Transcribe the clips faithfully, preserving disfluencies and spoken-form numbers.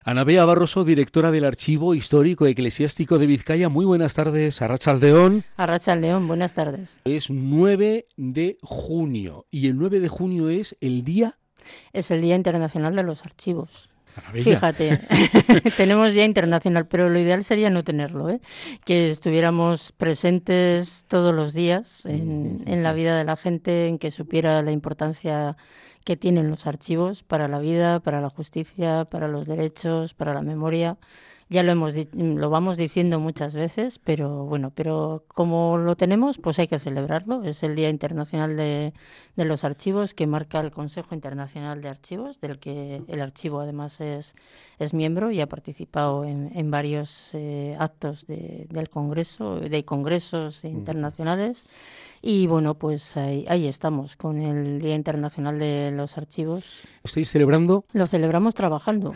Ana Bea Barroso, directora del Archivo Histórico Eclesiástico de Vizcaya. Muy buenas tardes, Arratsaldeón. Arratsaldeón, buenas tardes. Es nueve de junio y el nueve de junio es el día... Es el Día Internacional de los Archivos. Maravilla. Fíjate, tenemos Día Internacional, pero lo ideal sería no tenerlo, ¿eh? Que estuviéramos presentes todos los días en, en la vida de la gente, en que supiera la importancia que tienen los archivos para la vida, para la justicia, para los derechos, para la memoria. Ya lo hemos lo vamos diciendo muchas veces, pero bueno, pero como lo tenemos, pues hay que celebrarlo. Es el Día Internacional de, de los Archivos que marca el Consejo Internacional de Archivos, del que el archivo además es, es miembro y ha participado en, en varios eh, actos de, del Congreso, de congresos internacionales. Y bueno, pues ahí, ahí estamos con el Día Internacional de los Archivos. ¿Estáis celebrando? Lo celebramos trabajando.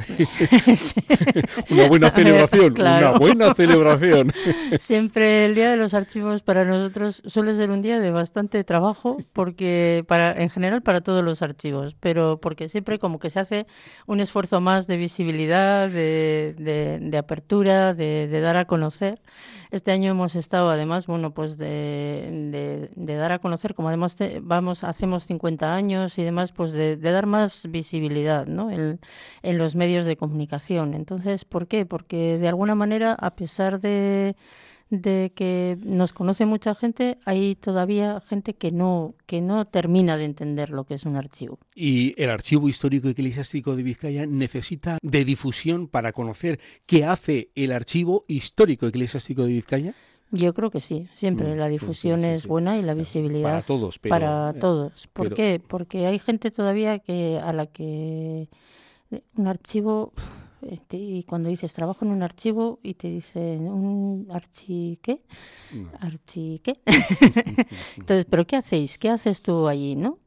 Una buena celebración, Claro. una buena celebración. Siempre el Día de los Archivos para nosotros suele ser un día de bastante trabajo, porque para en general para todos los archivos, pero porque siempre como que se hace un esfuerzo más de visibilidad, de, de, de apertura, de, de dar a conocer. Este año hemos estado además, bueno, pues de, de, de dar a conocer, como además te, vamos hacemos cincuenta años y demás, pues de, de dar más visibilidad, ¿no? en, en los medios de comunicación. Entonces, ¿por qué? Porque de alguna manera, a pesar de, de que nos conoce mucha gente, hay todavía gente que no, que no termina de entender lo que es un archivo. Y el Archivo Histórico Eclesiástico de Vizcaya necesita de difusión para conocer qué hace el Archivo Histórico Eclesiástico de Vizcaya. Yo creo que sí, siempre Mm, la sí, difusión sí, sí, es sí. buena y la visibilidad Para todos, pero, para eh, todos. ¿Por pero- qué? Porque hay gente todavía que a la que un archivo, y cuando dices trabajo en un archivo y te dicen un archi ¿qué? No. ¿Archi qué? Entonces, ¿pero qué hacéis? ¿Qué haces tú allí, no?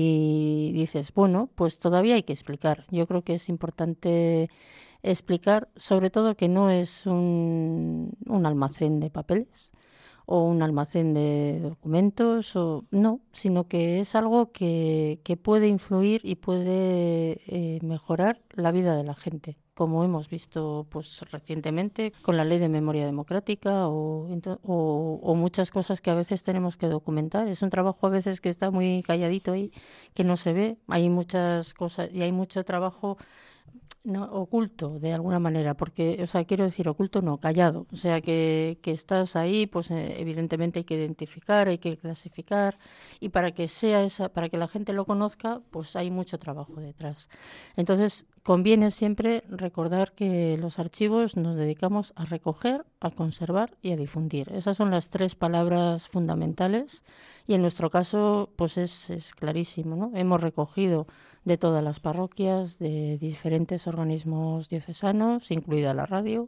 Y dices, bueno, pues todavía hay que explicar. Yo creo que es importante explicar, sobre todo, que no es un, un almacén de papeles o un almacén de documentos, o no, sino que es algo que, que puede influir y puede eh, mejorar la vida de la gente, como hemos visto pues recientemente con la Ley de Memoria Democrática o, o, o muchas cosas que a veces tenemos que documentar. Es un trabajo a veces que está muy calladito ahí, que no se ve. Hay muchas cosas y hay mucho trabajo no, oculto de alguna manera, porque, o sea, quiero decir oculto no, callado, o sea, que, que estás ahí, pues eh, evidentemente hay que identificar, hay que clasificar, y para que sea esa, para que la gente lo conozca, pues hay mucho trabajo detrás. Entonces, conviene siempre recordar que los archivos nos dedicamos a recoger, a conservar y a difundir. Esas son las tres palabras fundamentales, y en nuestro caso, pues es, es clarísimo, ¿no? Hemos recogido de todas las parroquias, de diferentes organismos diocesanos, incluida la radio,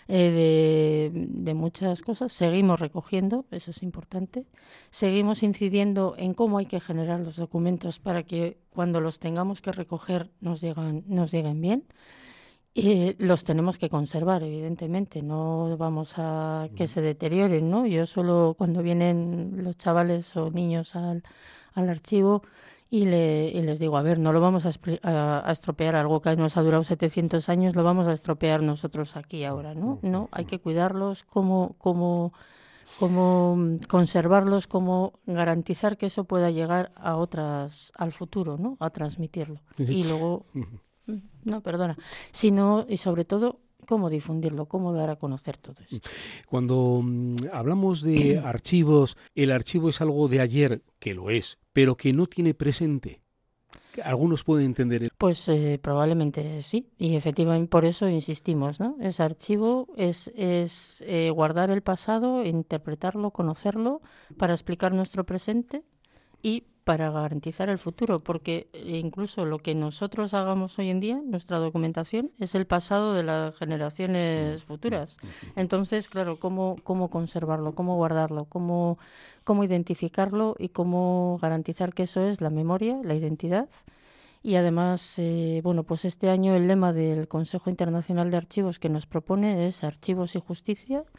eh, de, de muchas cosas. Seguimos recogiendo, eso es importante. Seguimos incidiendo en cómo hay que generar los documentos para que cuando los tengamos que recoger nos llegan, nos lleguen bien. Y los tenemos que conservar, evidentemente, no vamos a que se deterioren, ¿no? Yo solo cuando vienen los chavales o niños al, al archivo y, le, y les digo, a ver, no lo vamos a, a, a estropear, algo que nos ha durado setecientos años, lo vamos a estropear nosotros aquí ahora, ¿no? No, hay que cuidarlos, como, como, como conservarlos, como garantizar que eso pueda llegar a otras, al futuro, ¿no? A transmitirlo. Y luego... No, perdona, sino y sobre todo cómo difundirlo, cómo dar a conocer todo esto. Cuando mm, hablamos de archivos, el archivo es algo de ayer, que lo es, pero que no tiene presente. Algunos pueden entender el... Pues eh, probablemente sí, y efectivamente por eso insistimos, ¿no? Ese archivo es, es eh, guardar el pasado, interpretarlo, conocerlo, para explicar nuestro presente y para garantizar el futuro, porque incluso lo que nosotros hagamos hoy en día, nuestra documentación, es el pasado de las generaciones futuras. Entonces, claro, ¿cómo, cómo conservarlo, cómo guardarlo, cómo, cómo identificarlo y cómo garantizar que eso es la memoria, la identidad? Y además, eh, bueno, pues este año el lema del Consejo Internacional de Archivos que nos propone es Archivos y Justicia,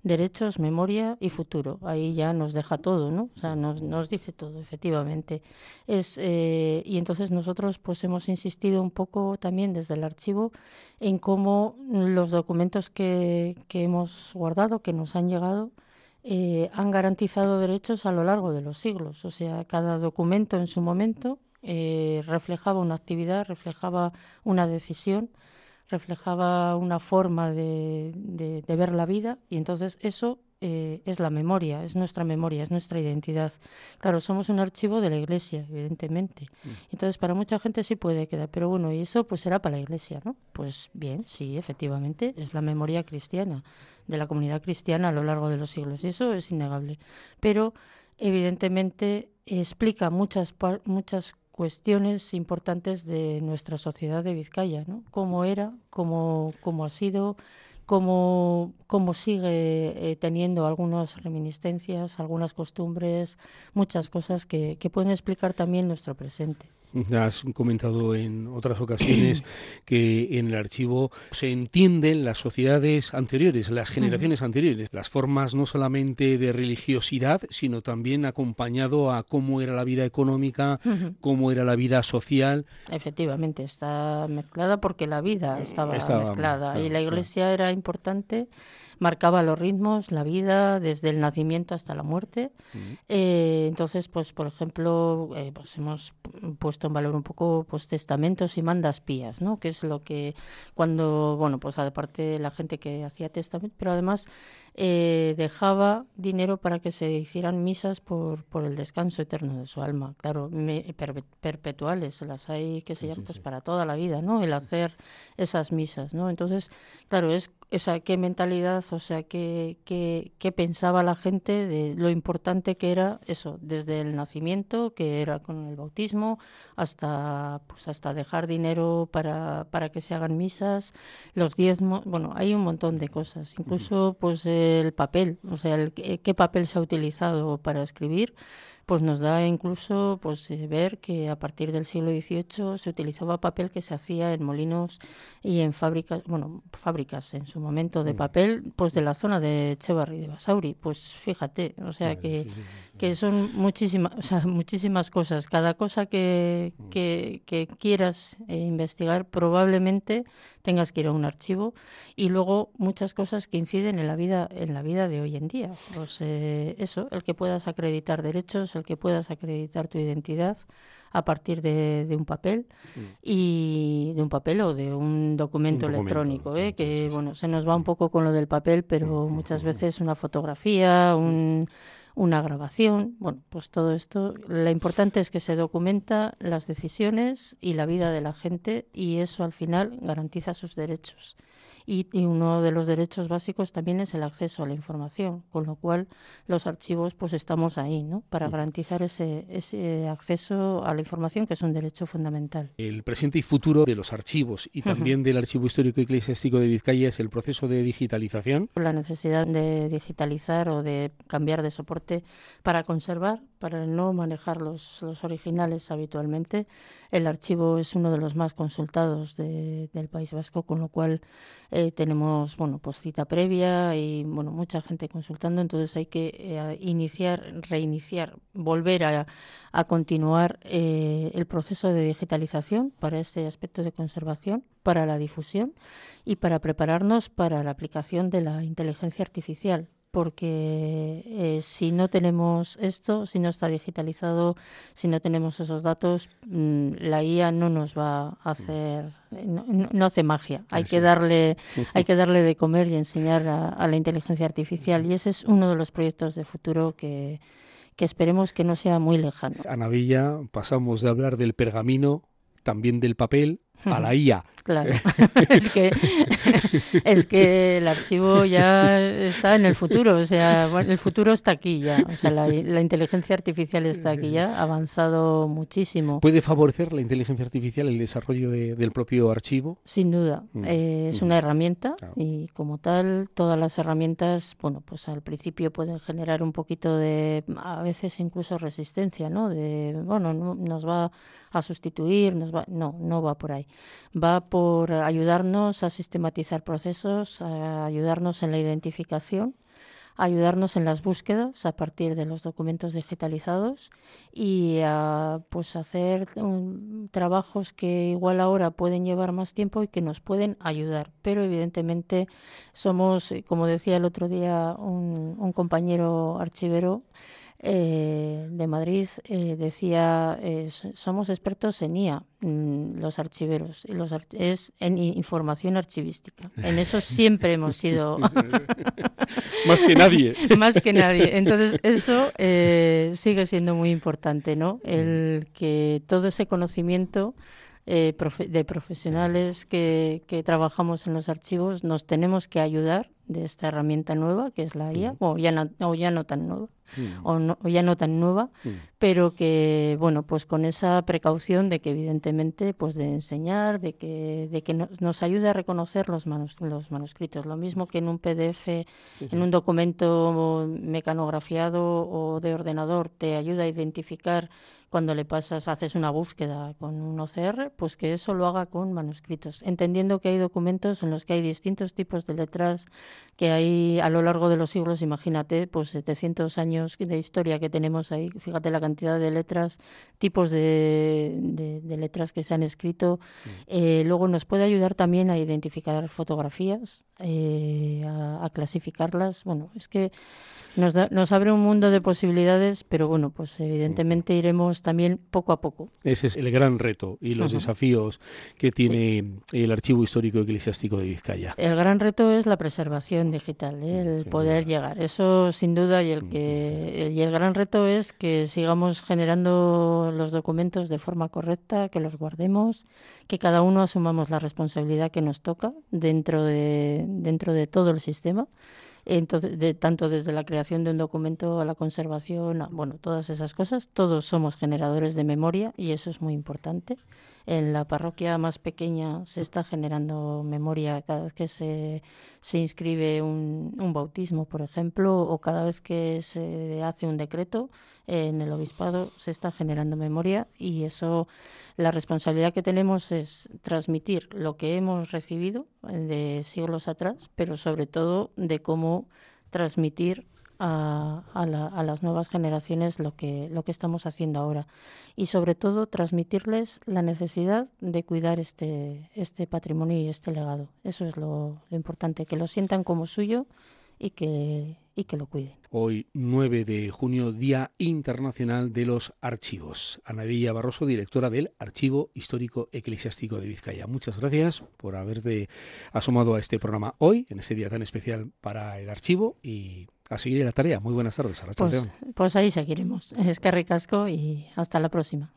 derechos, memoria y futuro. Ahí ya nos deja todo, ¿no? O sea, nos, nos dice todo, efectivamente. Es, eh, y entonces nosotros pues hemos insistido un poco también desde el archivo en cómo los documentos que, que hemos guardado, que nos han llegado, eh, han garantizado derechos a lo largo de los siglos. O sea, cada documento en su momento eh, reflejaba una actividad, reflejaba una decisión, reflejaba una forma de, de, de ver la vida, y entonces eso eh, es la memoria, es nuestra memoria, es nuestra identidad. Claro, somos un archivo de la Iglesia, evidentemente. Mm. Entonces, para mucha gente sí puede quedar, pero bueno, y eso pues será para la Iglesia, ¿no? Pues bien, sí, efectivamente, es la memoria cristiana, de la comunidad cristiana a lo largo de los siglos, y eso es innegable. Pero, evidentemente, explica muchas muchas cuestiones importantes de nuestra sociedad de Vizcaya, ¿no? Cómo era, cómo, cómo ha sido, cómo, cómo sigue eh, teniendo algunas reminiscencias, algunas costumbres, muchas cosas que, que pueden explicar también nuestro presente. Has comentado en otras ocasiones que en el archivo se entienden las sociedades anteriores, las generaciones uh-huh. anteriores, las formas no solamente de religiosidad, sino también acompañado a cómo era la vida económica, uh-huh. cómo era la vida social. Efectivamente, está mezclada porque la vida estaba, estaba mezclada, claro, y la Iglesia claro. era importante, marcaba los ritmos, la vida, desde el nacimiento hasta la muerte. Uh-huh. Eh, entonces, pues, por ejemplo, eh, pues hemos puesto en valor un poco pues testamentos y mandas pías, ¿no? Que es lo que cuando, bueno, pues aparte de la gente que hacía testamento, pero además eh, dejaba dinero para que se hicieran misas por, por el descanso eterno de su alma. Claro, me, per, perpetuales, las hay que se llaman sí, sí, pues sí. para toda la vida, ¿no? El hacer esas misas, ¿no? Entonces, claro, es o sea, qué mentalidad, o sea, qué, qué, qué pensaba la gente de lo importante que era eso, desde el nacimiento, que era con el bautismo, hasta pues hasta dejar dinero para, para que se hagan misas, los diezmos, bueno, hay un montón de cosas, incluso pues el papel, o sea, el, qué papel se ha utilizado para escribir, pues nos da incluso pues eh, ver que a partir del siglo dieciocho se utilizaba papel que se hacía en molinos y en fábricas, bueno, fábricas en su momento de papel, pues de la zona de Etxebarri, de Basauri, pues fíjate, o sea claro, que, sí, sí, sí. que son muchísimas, o sea, muchísimas cosas, cada cosa que, que, que quieras eh, investigar probablemente tengas que ir a un archivo, y luego muchas cosas que inciden en la vida, en la vida de hoy en día, pues eh, eso, el que puedas acreditar derechos, el que puedas acreditar tu identidad a partir de, de un papel mm. y de un papel o de un documento, un documento electrónico, ¿eh? que bueno, se nos va un poco con lo del papel, pero muchas veces una fotografía, un, una grabación, bueno, pues todo esto, lo importante es que se documenta las decisiones y la vida de la gente, y eso al final garantiza sus derechos. Y, y uno de los derechos básicos también es el acceso a la información, con lo cual los archivos pues estamos ahí, ¿no? Para garantizar ese, ese acceso a la información, que es un derecho fundamental. El presente y futuro de los archivos y también uh-huh. del Archivo Histórico Eclesiástico de Vizcaya es el proceso de digitalización. La necesidad de digitalizar o de cambiar de soporte para conservar, para no manejar los, los originales habitualmente. El archivo es uno de los más consultados de, del País Vasco, con lo cual eh, tenemos bueno pues cita previa y bueno mucha gente consultando, entonces hay que eh, iniciar, reiniciar, volver a, a continuar eh, el proceso de digitalización para este aspecto de conservación, para la difusión y para prepararnos para la aplicación de la inteligencia artificial. Porque eh, si no tenemos esto, si no está digitalizado, si no tenemos esos datos, mmm, la I A no nos va a hacer, no, no hace magia. Hay sí. que darle, hay que darle de comer y enseñar a, a la inteligencia artificial, y ese es uno de los proyectos de futuro que, que esperemos que no sea muy lejano. Ana Villa, pasamos de hablar del pergamino, también del papel, a la I A. Claro, es que es que el archivo ya está en el futuro, o sea, bueno, el futuro está aquí ya, o sea, la, la inteligencia artificial está aquí ya, ha avanzado muchísimo. ¿Puede favorecer la inteligencia artificial el desarrollo de, del propio archivo? Sin duda, mm. eh, es mm. una herramienta claro. y como tal, todas las herramientas, bueno, pues al principio pueden generar un poquito de, a veces incluso resistencia, ¿no? De, bueno, no, nos va a sustituir, nos va, no, no va por ahí. ahí. Va por ayudarnos a sistematizar procesos, a ayudarnos en la identificación, ayudarnos en las búsquedas a partir de los documentos digitalizados y a pues hacer um, trabajos que igual ahora pueden llevar más tiempo y que nos pueden ayudar. Pero evidentemente somos, como decía el otro día un, un compañero archivero, Eh, de Madrid, eh, decía, eh, somos expertos en I A, mm, los archiveros, y los arch- es en información archivística. En eso siempre hemos sido más que nadie. más que nadie. Entonces eso eh, sigue siendo muy importante, ¿no? El que todo ese conocimiento eh, profe- de profesionales que, que trabajamos en los archivos nos tenemos que ayudar de esta herramienta nueva que es la I A, mm. o, ya no, o ya no tan nueva, mm. o, no, o ya no tan nueva, mm. pero que, bueno, pues con esa precaución de que evidentemente, pues de enseñar, de que, de que nos, nos ayude a reconocer los, manus, los manuscritos. Lo mismo que en un P D F, sí, sí. en un documento mecanografiado o de ordenador te ayuda a identificar cuando le pasas, haces una búsqueda con un O C R, pues que eso lo haga con manuscritos, entendiendo que hay documentos en los que hay distintos tipos de letras, que hay a lo largo de los siglos, imagínate, pues setecientos años de historia que tenemos ahí, fíjate la cantidad de letras, tipos de, de, de letras que se han escrito. Sí. Eh, luego nos puede ayudar también a identificar fotografías, eh, a, a clasificarlas. Bueno, es que nos, da, nos abre un mundo de posibilidades, pero bueno, pues evidentemente iremos también poco a poco. Ese es el gran reto y los uh-huh. desafíos que tiene sí. el Archivo Histórico Eclesiástico de Vizcaya. El gran reto es la preservación digital, ¿eh? el sin poder duda. llegar, eso sin duda, y el que y el gran reto es que sigamos generando los documentos de forma correcta, que los guardemos, que cada uno asumamos la responsabilidad que nos toca dentro de dentro de todo el sistema. Entonces, de, tanto desde la creación de un documento a la conservación, a, bueno, todas esas cosas, todos somos generadores de memoria y eso es muy importante. En la parroquia más pequeña se está generando memoria cada vez que se, se inscribe un, un bautismo, por ejemplo, o cada vez que se hace un decreto en el obispado se está generando memoria, y eso, la responsabilidad que tenemos es transmitir lo que hemos recibido de siglos atrás, pero sobre todo de cómo transmitir a, a, la, a las nuevas generaciones lo que, lo que estamos haciendo ahora, y sobre todo transmitirles la necesidad de cuidar este, este patrimonio y este legado. Eso es lo, lo importante, que lo sientan como suyo y que, y que lo cuiden. Hoy, nueve de junio, Día Internacional de los Archivos. Ana Villa Barroso, directora del Archivo Histórico Eclesiástico de Vizcaya. Muchas gracias por haberte asomado a este programa hoy, en este día tan especial para el archivo, y a seguir la tarea. Muy buenas tardes. Pues, pues ahí seguiremos. Es que ricasco y hasta la próxima.